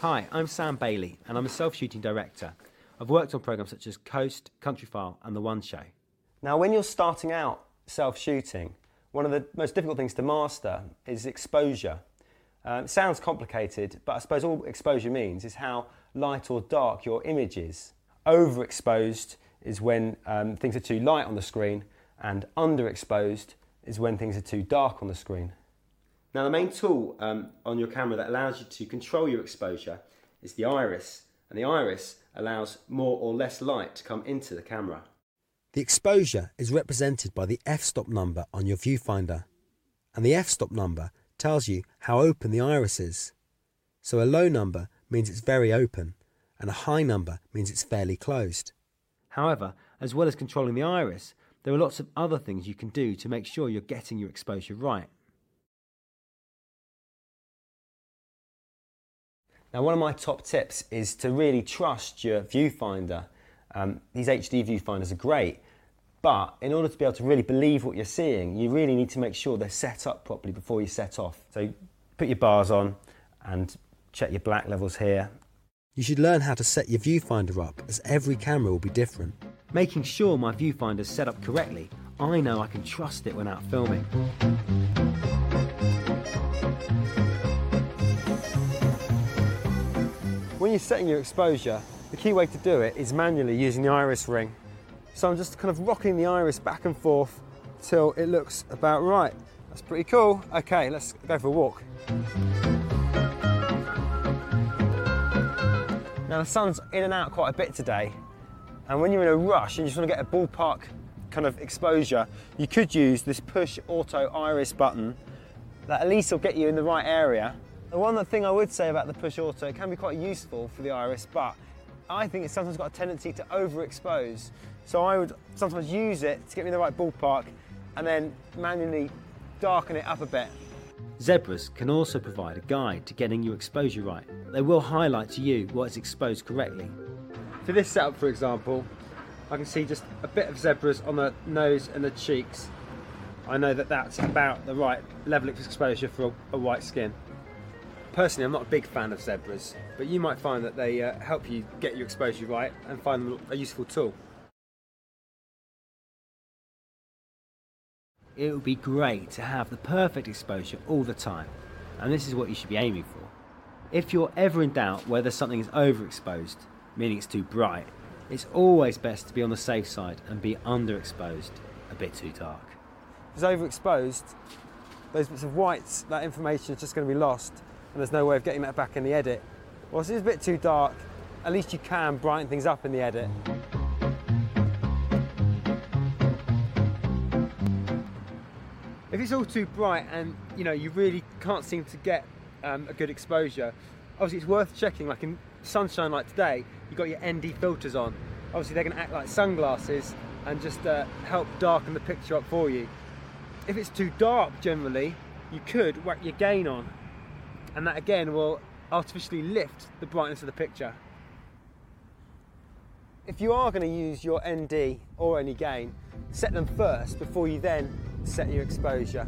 Hi, I'm Sam Bailey and I'm a self-shooting director. I've worked on programmes such as Coast, Countryfile and The One Show. Now when you're starting out self-shooting, one of the most difficult things to master is exposure. It sounds complicated, but I suppose all exposure means is how light or dark your image is. Overexposed is when things are too light on the screen, and underexposed is when things are too dark on the screen. Now the main tool on your camera that allows you to control your exposure is the iris, and the iris allows more or less light to come into the camera. The exposure is represented by the f-stop number on your viewfinder, and the f-stop number tells you how open the iris is. So a low number means it's very open, and a high number means it's fairly closed. However, as well as controlling the iris, there are lots of other things you can do to make sure you're getting your exposure right. Now one of my top tips is to really trust your viewfinder. These HD viewfinders are great, but in order to be able to really believe what you're seeing, you really need to make sure they're set up properly before you set off. So put your bars on and check your black levels here. You should learn how to set your viewfinder up, as every camera will be different. Making sure my viewfinder's set up correctly, I know I can trust it when out filming. When you're setting your exposure, the key way to do it is manually using the iris ring. So I'm just kind of rocking the iris back and forth till it looks about right. That's pretty cool. Okay, let's go for a walk. Now the sun's in and out quite a bit today, and when you're in a rush and you just want to get a ballpark kind of exposure, you could use this push auto iris button that at least will get you in the right area. The one thing I would say about the push auto, it can be quite useful for the iris, but I think it's sometimes got a tendency to overexpose. So I would sometimes use it to get me in the right ballpark and then manually darken it up a bit. Zebras can also provide a guide to getting your exposure right. They will highlight to you what is exposed correctly. For this setup, for example, I can see just a bit of zebras on the nose and the cheeks. I know that that's about the right level of exposure for a white skin. Personally, I'm not a big fan of zebras, but you might find that they help you get your exposure right and find them a useful tool. It would be great to have the perfect exposure all the time, and this is what you should be aiming for. If you're ever in doubt whether something is overexposed, meaning it's too bright, it's always best to be on the safe side and be underexposed, a bit too dark. If it's overexposed, those bits of whites, that information is just going to be lost, and there's no way of getting that back in the edit. Whilst it's a bit too dark, at least you can brighten things up in the edit. If it's all too bright and you really can't seem to get a good exposure, obviously it's worth checking. Like in sunshine like today, you've got your ND filters on. Obviously they're going to act like sunglasses and just help darken the picture up for you. If it's too dark generally, you could whack your gain on, and that again will artificially lift the brightness of the picture. If you are going to use your ND or any gain, set them first before you then set your exposure.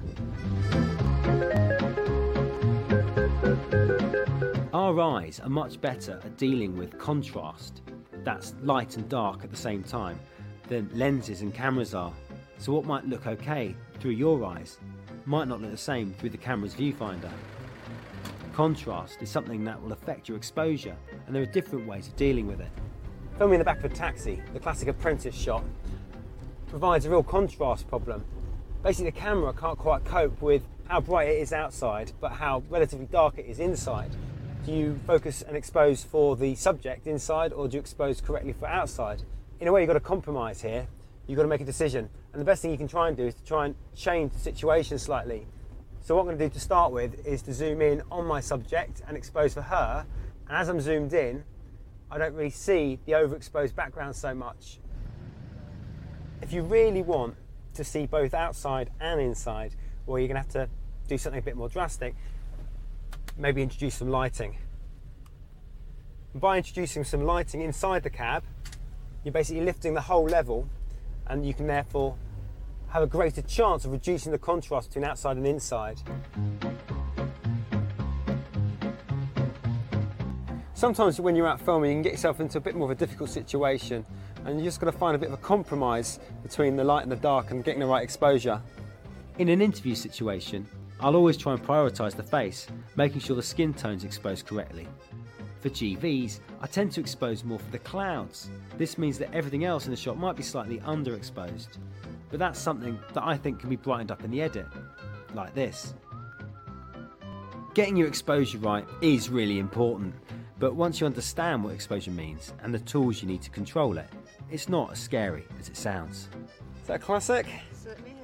Our eyes are much better at dealing with contrast, that's light and dark at the same time, than lenses and cameras are. So what might look okay through your eyes might not look the same through the camera's viewfinder. Contrast is something that will affect your exposure, and there are different ways of dealing with it. Filming in the back of a taxi, the classic apprentice shot, provides a real contrast problem. Basically the camera can't quite cope with how bright it is outside, but how relatively dark it is inside. Do you focus and expose for the subject inside, or do you expose correctly for outside? In a way, you've got to compromise here. You've got to make a decision. And the best thing you can try and do is to try and change the situation slightly. So what I'm going to do to start with is to zoom in on my subject and expose for her. And as I'm zoomed in, I don't really see the overexposed background so much. If you really want to see both outside and inside, well, you're going to have to do something a bit more drastic. Maybe introduce some lighting. And by introducing some lighting inside the cab, you're basically lifting the whole level, and you can therefore have a greater chance of reducing the contrast between outside and inside. Sometimes when you're out filming, you can get yourself into a bit more of a difficult situation, and you just got to find a bit of a compromise between the light and the dark and getting the right exposure. In an interview situation, I'll always try and prioritise the face, making sure the skin tone's exposed correctly. For GVs, I tend to expose more for the clouds. This means that everything else in the shot might be slightly underexposed, but that's something that I think can be brightened up in the edit, like this. Getting your exposure right is really important, but once you understand what exposure means and the tools you need to control it, it's not as scary as it sounds. Is that a classic? Certainly